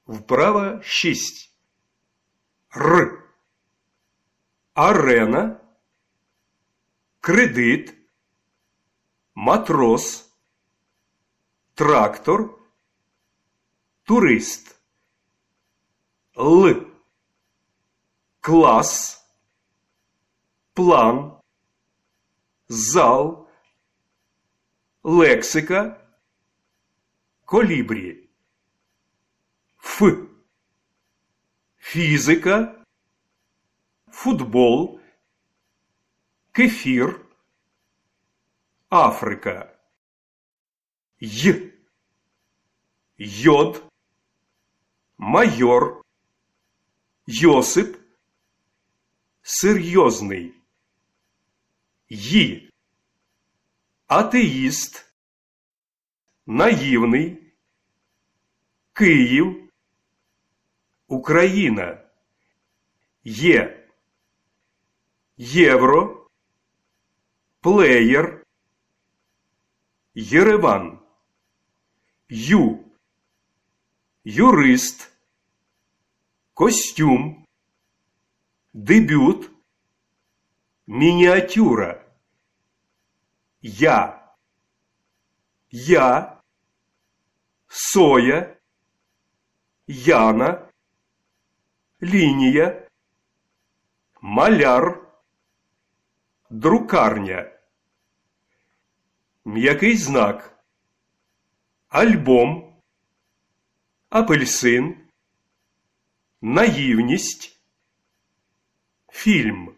Вправа 6. Р. Арена. Кредит. Матрос. Трактор. Турист. Л. Клас. План. Зал. Лексика. Колібрі. Ф. Фізика. Футбол. Кефір. Африка. Й. Йод. Майор. Йосип. Серйозний. Ї. Атеїст. Наївний. Київ. Україна. Є. Євро. Плеєр. Єреван. Ю. Юрист. Костюм. Дебют. Мініатюра. Я. Соя. Яна. Лінія. Маляр. Друкарня. М'який знак. Альбом. Апельсин. Наївність. Фільм.